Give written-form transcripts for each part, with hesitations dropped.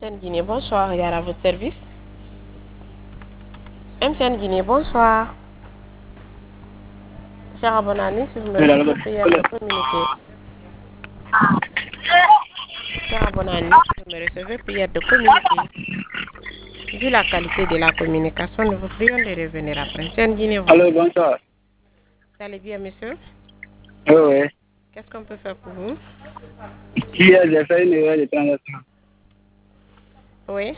MTN Guinée, bonsoir, regarde à votre service. MTN Guinée, bonsoir. Cher abonné, si vous me recevez, prière de communiquer. Cher abonné, si vous me recevez, prière de communiquer. Vu la qualité de la communication, nous vous prions de revenir après. MTN Guinée, Allô, bonsoir. Vous allez bien, monsieur? Oui, oui. Qu'est-ce qu'on peut faire pour vous? Hier, j'ai fait une erreur de transaction. Oui.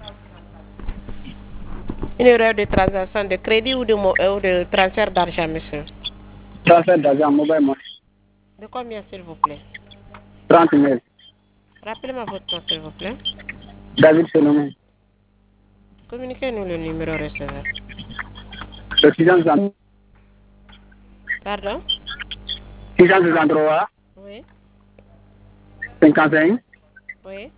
Une erreur de transaction de crédit ou de transfert d'argent, monsieur? Transfert d'argent, mobile money. De combien, s'il vous plaît? 30 000. Rappelez-moi votre nom, s'il vous plaît. David Phénomène. Communiquez-nous le numéro receveur. Le 660 Pardon? 663 Oui. 55 Oui.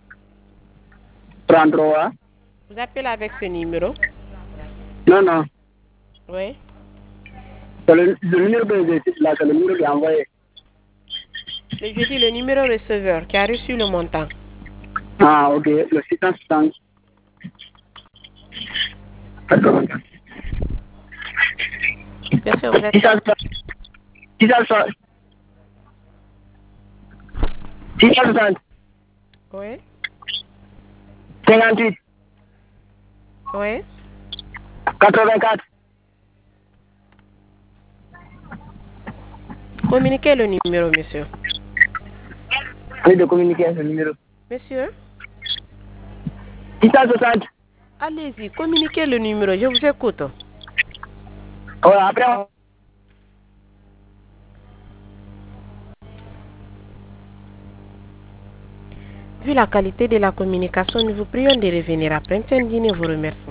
33. Vous appelez avec ce numéro? Non, non. Oui. C'est le numéro que j'ai là, c'est le numéro qui est envoyé. Je dis le numéro receveur qui a reçu le montant. Ah, ok. Le 660. Bien sûr, vous êtes 660. 660. Oui. 58. Oui. 84. Communiquez le numéro, monsieur. Oui, de communiquer ce numéro. Monsieur? 660. Allez-y, communiquez le numéro. Je vous écoute. Ouais, après, Vu la qualité de la communication, nous vous prions de revenir après. MTN Guinée vous remercie.